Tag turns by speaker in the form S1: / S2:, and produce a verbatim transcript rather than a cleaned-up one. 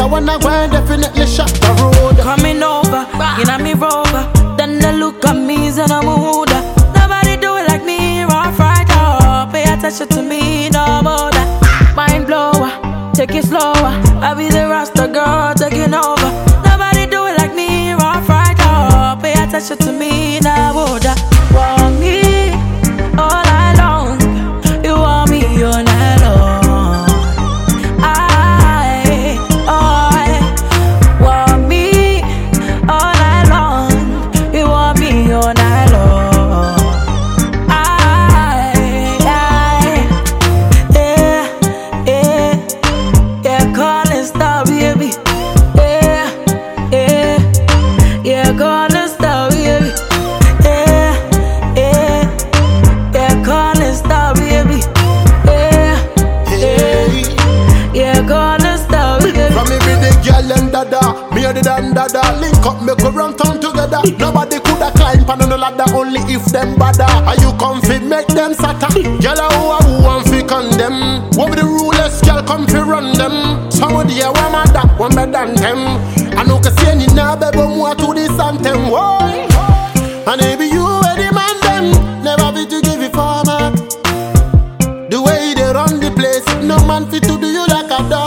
S1: I wanna go and definitely shut the road.
S2: Coming over, you know me rover. Then they look at me and I'm a hooder. Nobody do it like me, rough right up. Pay attention to me, no more that. Mind blower, take it slower. I be the Rasta girl taking over. Nobody do it like me, rough right up. Pay attention to me, no more that. Want me all night long. You want me all night long. I, I want me all night long. You want me all night long. I, I, yeah, yeah, yeah, calling star, baby. Yeah, yeah, yeah, calling star, baby. Yeah, yeah, yeah, calling star, baby. Yeah, yeah, yeah, calling star, baby.
S1: From me with the girl and dada, me and the dan dada. Link up, make we run town together. Nobody coulda climb pan on the ladder, only if them bada. Are you comfy, make them sata. Girl a who a who want fi condemn. What be the rulers, girl come fi run them. Somebody a one mad that, one better than them. I know can see any now, baby, more to this anthem. Whoa. And maybe you were the man them. Never be to give you format. The way they run the place, no man fit to do you like a dog.